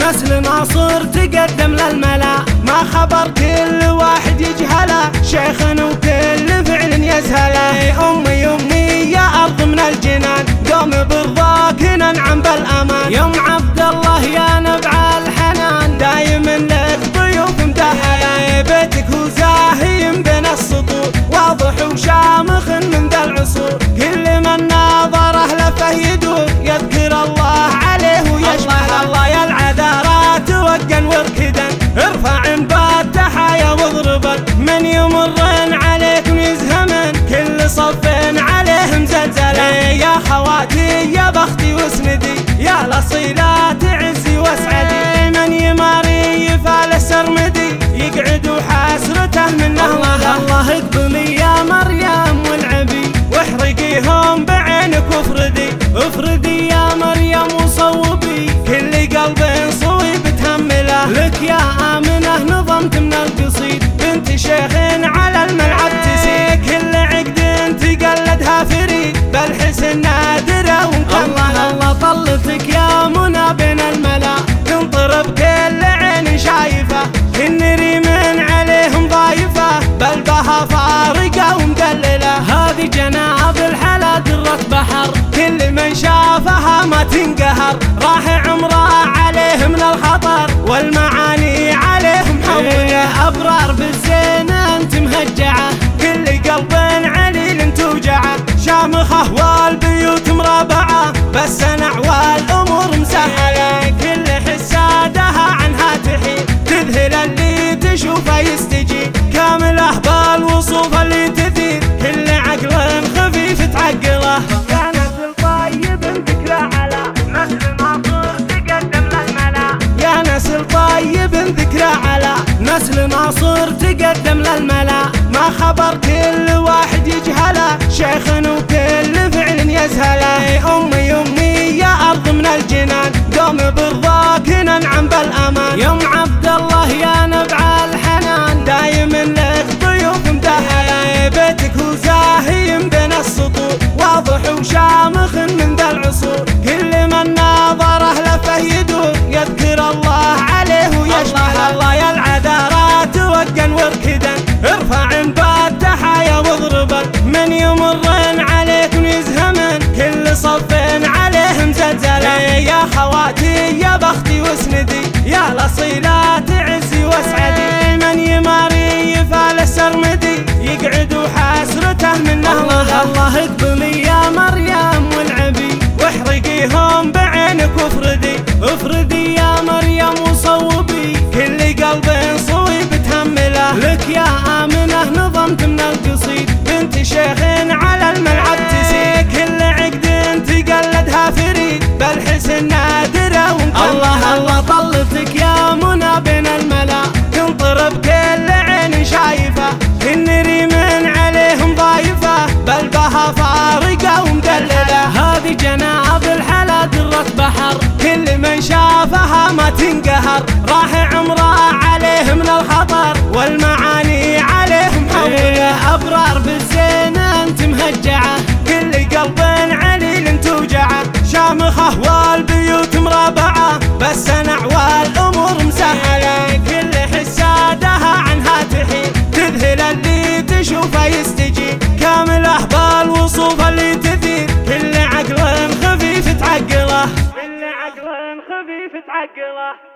نسل ناصر تقدم للملا، ما خبر كل واحد يجهله، شيخ وكل فعل يسهله. أمي أمي يا أرض من الجنان، قوم برضاك ننعم بالأمان. يوم عبد الله يا نبع الحنان، دايما لك ضيوف مدهله، بيتك هو زاهي بين السطور، واضح وشامخ من ذا العصور. كل من ناظره لفه يدور، يذكر الله عليه ويشمله. الله يا العذارى توقن واركدا، ارفع بات تحايا واضربا، من يمرن عليكم يزهمن، كل صف عليهم زلزلة. يا خواتي يا بختي واسندي، يا الاصيلات عزي واسعدي، من يماري يفال السرمدي، يقعد وحسرته منه. الله اقبلي يا مريم والعبي، واحرقيهم بعينك وافردي، افردي يا مريم وصوبي، كل قلب صويب تهمله. لك يا آمنة نظمت من القصيد، بنت شيخ على الملعب تسيد، كل عقد تقلدها فريد، بالحسن نادرة ومكملة. الله طلتك يا منى بين الملا، تنطرب كل عين شايفة، النري من عليهم ضايفة، بل بها فارقة ومدللة. هذه جناب الحلا درة بحر، كل من شافها ما تنقهر، راح عمره عليه من الخطر، والمعاني عليهم حولة. أبرار بالزين انت مهجعة، كل قلب عليل توجعه، شامخة والبيوت مربعة، بس نعوى الأمور مسهلة. كل حسادها عنها تحيل، تذهل اللي تشوفه يستجيب، كامله بالوصوف اللي تثير، كل عقل خفيف تعقله. يا نسل طيب ذكرى على نسل ناصر تقدم للملا، يا نسل طيب ذكرى على نسل ناصر تقدم للملا، ما خبر كل واحد يجهله، شيخ وكل فعل يسهله. أمي أمي يا أرض من الجنان، قوم برضاك ننعم بالأمان. يوم عبد الله يا نبع الحنان، دايما لك ضيوف مدهله، بيتك هو زاهي بين السطور، واضح وشامخ من ذا العصور. كل من ناظره لفه يدور، يذكر الله عليه ويشمله. الله يا العذارى توقن واركدا، ارفع بات تحايا واضربا، من يمرن عليكم يزهمن، كل صف عليهم زلزلة. يا خواتي يا بختي واسندي، يا الاصيلات عزي واسعدي، من يماري يفال السرمدي، يقعد وحسرته منه. الله اقبلي يا مريم والعبي، واحرقيهم بعينك وافردي، افردي يا مريم وصوبي، كل قلب صويب تهمله. لك يا آمنة نظمت من القصيد، بنت شيخ على الملعب تسيد، كل عقد تقلدها فريد، بالحسن نادرة ومكملة. الله طلتك يا منى بين الملا، تنطرب كل عين شايفة، النري من عليهم ضايفة، بل بها فارقة ومدللة. هذه جناب الحلا درة بحر، كل من شافها ما تنقهر، راح عمره عليه من الخطر، والمعاني عليهم حولة. أبرار بالزين انت مهجعة، كل قلب عليل توجعه، شامخة والبيوت مربعة، بس نعوى الأمور مسهلة. كل حسادها عنها تحيل، تذهل اللي تشوفه يستجيب، كامله بالوصوف اللي تثير، كل عقل خفيف تعقله، كل عقل خفيف تعقله.